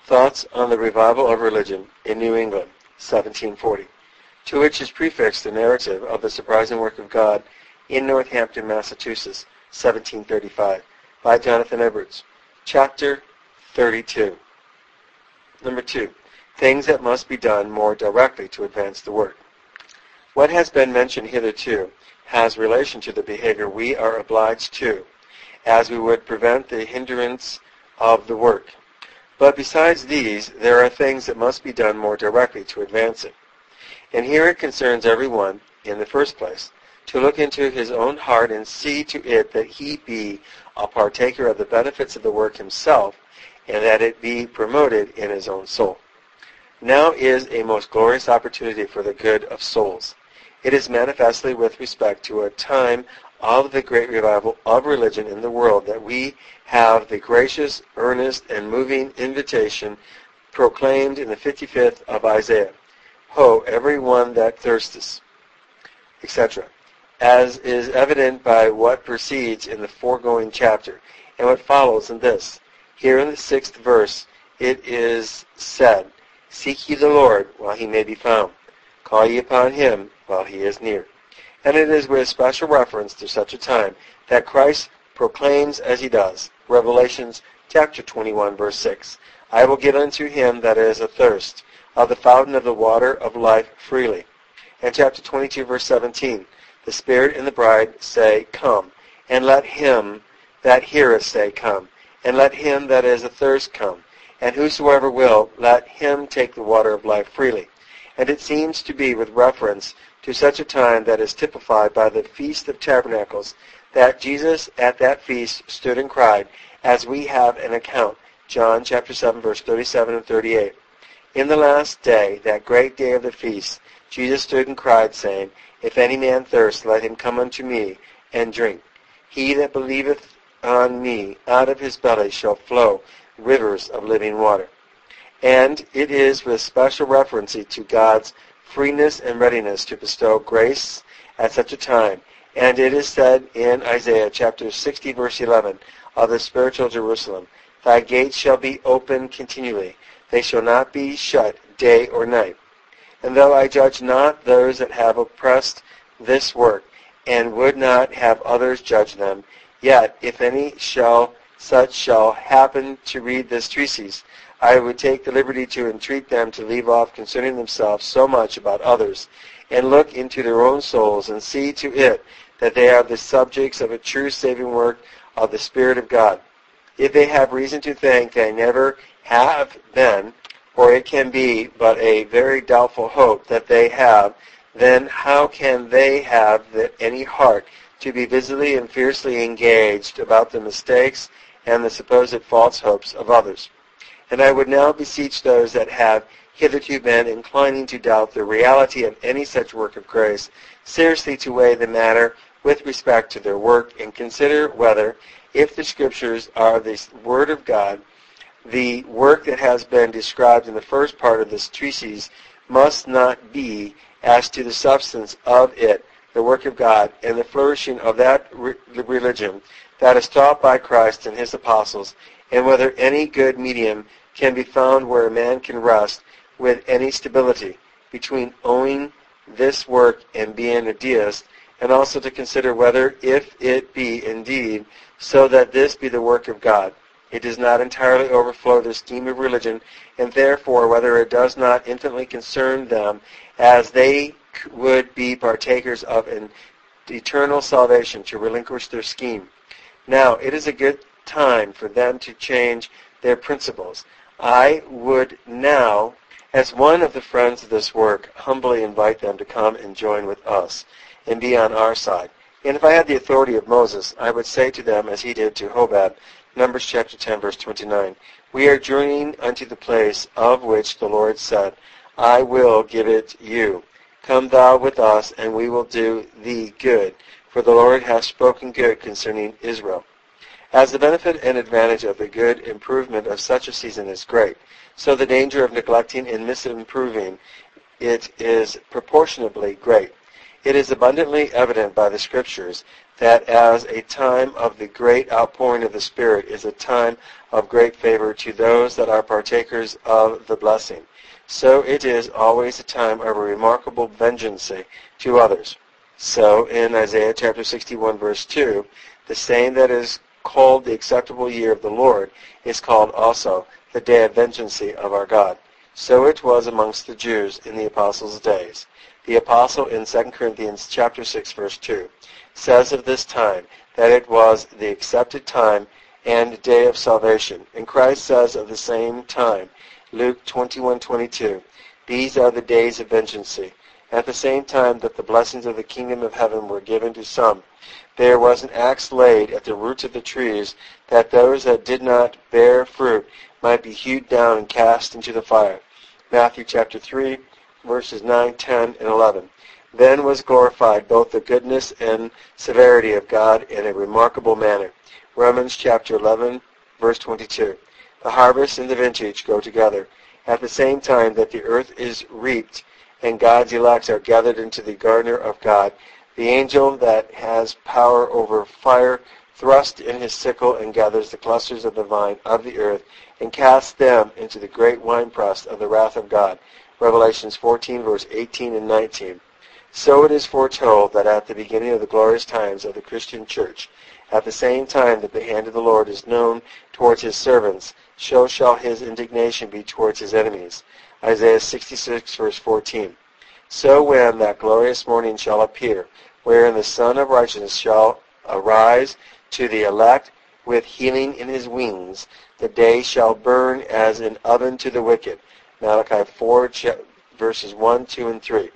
Thoughts on the Revival of Religion in New England, 1740, to which is prefixed the narrative of the surprising work of God in Northampton, Massachusetts, 1735, by Jonathan Edwards. Chapter 32. Number 2. Things that must be done more directly to advance the work. What has been mentioned hitherto has relation to the behavior we are obliged to, as we would prevent the hindrance of the work. But besides these, there are things that must be done more directly to advance it. And here it concerns everyone, in the first place, to look into his own heart and see to it that he be a partaker of the benefits of the work himself, and that it be promoted in his own soul. Now is a most glorious opportunity for the good of souls. It is manifestly with respect to a time of the great revival of religion in the world that we have the gracious, earnest, and moving invitation proclaimed in the 55th of Isaiah, Ho, every one that thirsteth, etc., as is evident by what proceeds in the foregoing chapter, and what follows in this. Here in the 6th verse it is said, Seek ye the Lord while he may be found. Call ye upon him while he is near. And it is with special reference to such a time that Christ proclaims as he does. Revelations chapter 21, verse 6. I will give unto him that is athirst of the fountain of the water of life freely. And chapter 22, verse 17. The Spirit and the bride say, Come. And let him that heareth say, Come. And let him that is athirst come. And whosoever will, let him take the water of life freely. And it seems to be with reference to such a time that is typified by the Feast of Tabernacles, that Jesus at that feast stood and cried, as we have an account, John chapter 7, verse 37 and 38. In the last day, that great day of the feast, Jesus stood and cried, saying, If any man thirst, let him come unto me and drink. He that believeth on me, out of his belly shall flow rivers of living water. And it is with special reference to God's freeness and readiness to bestow grace at such a time. And it is said in Isaiah chapter 60, verse 11, of the spiritual Jerusalem, Thy gates shall be open continually. They shall not be shut day or night. And though I judge not those that have oppressed this work, and would not have others judge them, yet if any such shall happen to read this treatise, I would take the liberty to entreat them to leave off concerning themselves so much about others, and look into their own souls, and see to it that they are the subjects of a true saving work of the Spirit of God. If they have reason to think they never have been, or it can be but a very doubtful hope that they have, then how can they have any heart to be busily and fiercely engaged about the mistakes and the supposed false hopes of others? And I would now beseech those that have hitherto been inclining to doubt the reality of any such work of grace, seriously to weigh the matter with respect to their work, and consider whether, if the Scriptures are the Word of God, the work that has been described in the first part of this treatise must not be, as to the substance of it, the work of God, and the flourishing of that religion that is taught by Christ and his apostles, and whether any good medium can be found where a man can rest with any stability between owning this work and being a deist, and also to consider whether, if it be indeed so that this be the work of God, it does not entirely overflow the scheme of religion, and therefore whether it does not infinitely concern them, as they would be partakers of an eternal salvation, to relinquish their scheme. Now, it is a good time for them to change their principles. I would now, as one of the friends of this work, humbly invite them to come and join with us and be on our side. And if I had the authority of Moses, I would say to them, as he did to Hobab, Numbers chapter 10, verse 29, We are journeying unto the place of which the Lord said, I will give it you. Come thou with us, and we will do thee good, for the Lord hath spoken good concerning Israel. As the benefit and advantage of the good improvement of such a season is great, so the danger of neglecting and misimproving it is proportionably great. It is abundantly evident by the Scriptures that as a time of the great outpouring of the Spirit is a time of great favor to those that are partakers of the blessing, so it is always a time of a remarkable vengeance to others. So in Isaiah chapter 61 verse 2, the same that is called the acceptable year of the Lord is called also the day of vengeance of our God. So it was amongst the Jews in the apostles' days. The apostle in 2 Corinthians chapter 6 verse 2 says of this time that it was the accepted time and day of salvation. And Christ says of the same time, Luke 21:22, these are the days of vengeance. At the same time that the blessings of the kingdom of heaven were given to some, there was an axe laid at the roots of the trees, that those that did not bear fruit might be hewed down and cast into the fire. Matthew chapter 3, verses 9, 10, and 11. Then was glorified both the goodness and severity of God in a remarkable manner. Romans chapter 11, verse 22. The harvest and the vintage go together. At the same time that the earth is reaped, and God's elect are gathered into the garner of God, the angel that has power over fire thrusts in his sickle and gathers the clusters of the vine of the earth, and casts them into the great winepress of the wrath of God. Revelations 14, verse 18 and 19. So it is foretold that at the beginning of the glorious times of the Christian church, at the same time that the hand of the Lord is known towards his servants, so shall his indignation be towards his enemies. Isaiah 66, verse 14. So when that glorious morning shall appear, wherein the Son of Righteousness shall arise to the elect with healing in his wings, the day shall burn as an oven to the wicked. Malachi 4, verses 1, 2, and 3.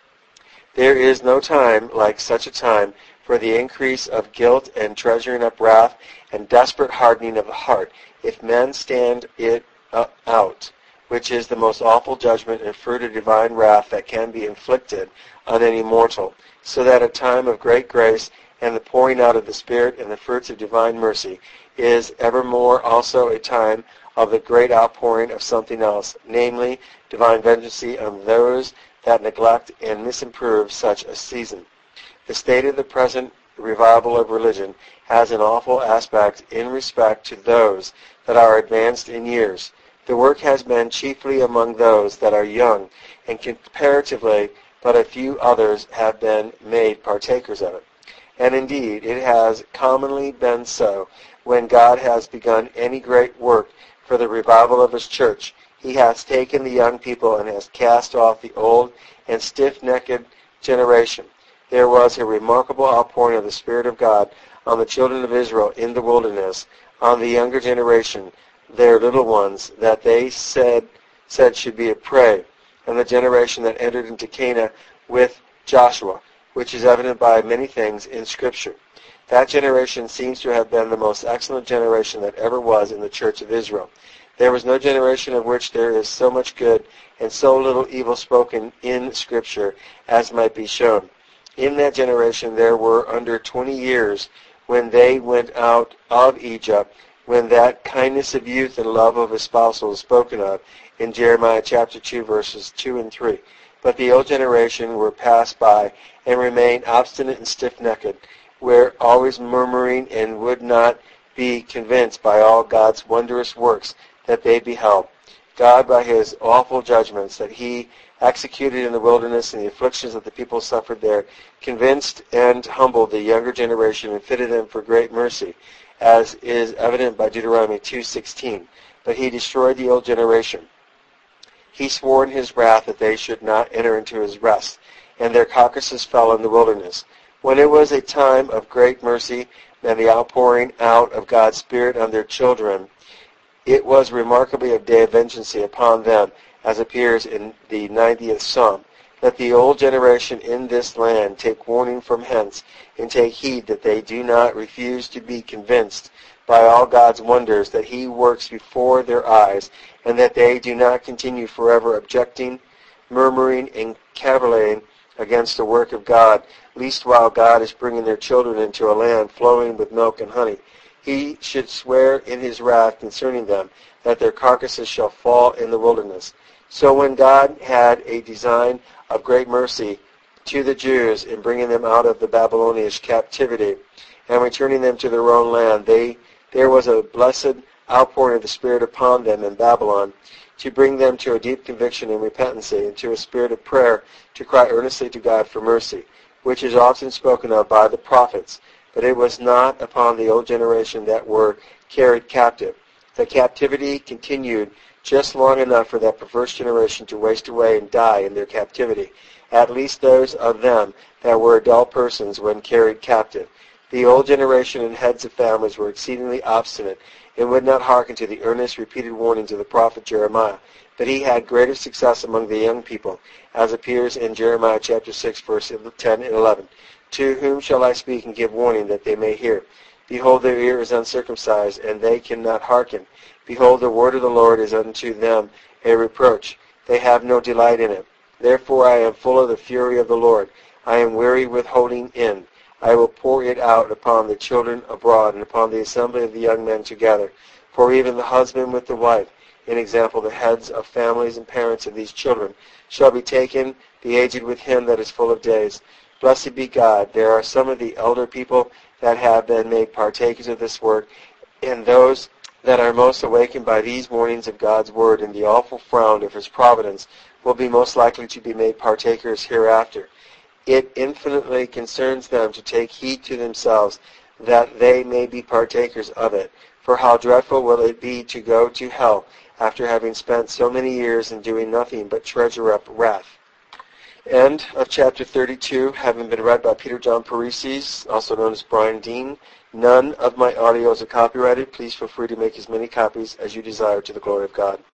There is no time like such a time for the increase of guilt and treasuring up wrath and desperate hardening of the heart, if men stand it out, which is the most awful judgment and fruit of divine wrath that can be inflicted on any mortal, so that a time of great grace and the pouring out of the Spirit and the fruits of divine mercy is evermore also a time of the great outpouring of something else, namely divine vengeance on those that neglect and misimprove such a season. The state of the present revival of religion has an awful aspect in respect to those that are advanced in years. The work has been chiefly among those that are young, and comparatively but a few others have been made partakers of it. And indeed it has commonly been so when God has begun any great work for the revival of his church. He has taken the young people and has cast off the old and stiff-necked generation. There was a remarkable outpouring of the Spirit of God on the children of Israel in the wilderness, on the younger generation, their little ones, that they said should be a prey, and the generation that entered into Canaan with Joshua, which is evident by many things in Scripture. That generation seems to have been the most excellent generation that ever was in the church of Israel. There was no generation of which there is so much good and so little evil spoken in Scripture as might be shown. In that generation there were under 20 years when they went out of Egypt, when that kindness of youth and love of espousal is spoken of in Jeremiah chapter 2 verses 2 and 3. But the old generation were passed by and remained obstinate and stiff-necked, were always murmuring and would not be convinced by all God's wondrous works that they beheld. God, by his awful judgments that he executed in the wilderness and the afflictions that the people suffered there, convinced and humbled the younger generation and fitted them for great mercy, as is evident by Deuteronomy 2:16. But he destroyed the old generation. He swore in his wrath that they should not enter into his rest, and their carcasses fell in the wilderness. When it was a time of great mercy and the outpouring out of God's Spirit on their children, it was remarkably a day of vengeance upon them, as appears in the 90th Psalm. Let the old generation in this land take warning from hence, and take heed that they do not refuse to be convinced by all God's wonders that he works before their eyes, and that they do not continue forever objecting, murmuring, and caviling against the work of God, least while God is bringing their children into a land flowing with milk and honey, he should swear in his wrath concerning them that their carcasses shall fall in the wilderness. So when God had a design of great mercy to the Jews in bringing them out of the Babylonian captivity and returning them to their own land. There was a blessed outpouring of the Spirit upon them in Babylon to bring them to a deep conviction and repentance, and to a spirit of prayer to cry earnestly to God for mercy, which is often spoken of by the prophets. But it was not upon the old generation that were carried captive. The captivity continued just long enough for that perverse generation to waste away and die in their captivity, at least those of them that were adult persons when carried captive. The old generation and heads of families were exceedingly obstinate and would not hearken to the earnest, repeated warnings of the prophet Jeremiah. But he had greater success among the young people, as appears in Jeremiah chapter 6, verse 10 and 11. To whom shall I speak and give warning that they may hear? Behold, their ear is uncircumcised, and they cannot hearken. Behold, the word of the Lord is unto them a reproach. They have no delight in it. Therefore I am full of the fury of the Lord. I am weary with holding in. I will pour it out upon the children abroad, and upon the assembly of the young men together. For even the husband with the wife, in example, the heads of families and parents of these children, shall be taken, the aged with him that is full of days. Blessed be God. There are some of the elder people that have been made partakers of this work, and those that are most awakened by these warnings of God's word and the awful frown of his providence will be most likely to be made partakers hereafter. It infinitely concerns them to take heed to themselves that they may be partakers of it. For how dreadful will it be to go to hell after having spent so many years in doing nothing but treasure up wrath. End of chapter 32, having been read by Peter John Parisi, also known as Brian Dean. None of my audios are copyrighted. Please feel free to make as many copies as you desire to the glory of God.